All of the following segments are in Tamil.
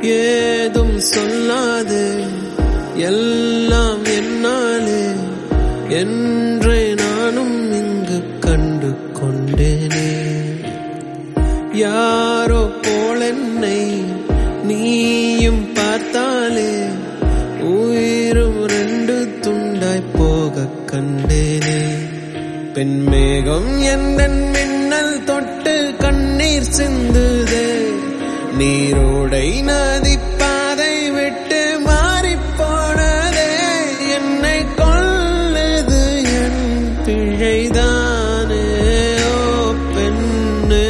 ஏதும் சொல்லாது எல்லாம் என்னாலே என்றே நானும் இங்கு கண்டு கொண்டேனே. யாரோ போல் என்னை நீயும் பார்த்தாலே உயிரும் ரெண்டு துண்டாய் போக கண்டேனே. பெண்மேகம் எந்தன் மின்னல் தொட்டு கண்ணீர் சிந்துதே. நீரோடை நதி பாதை விட்டு மாறி போனதே. என்னை கொல்லுது என் பிழைதானே. ஓ பெண்ணே,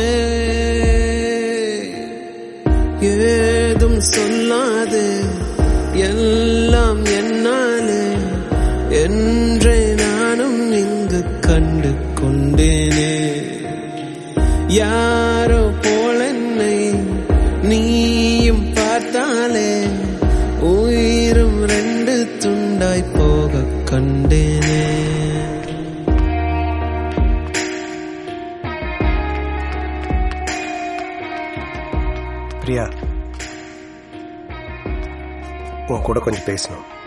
ஏதும் சொல்லாது எல்லாம் என்னாலே என்றே நானும் இங்கு கண்டு கொண்டேனே. யாரோ போல் என்னை நீயும் பார்த்தாலே உயிரும் ரெண்டு துண்டாய் போக கண்டேனே. பிரியா, உன் கூட கொஞ்சம் பேசணும்.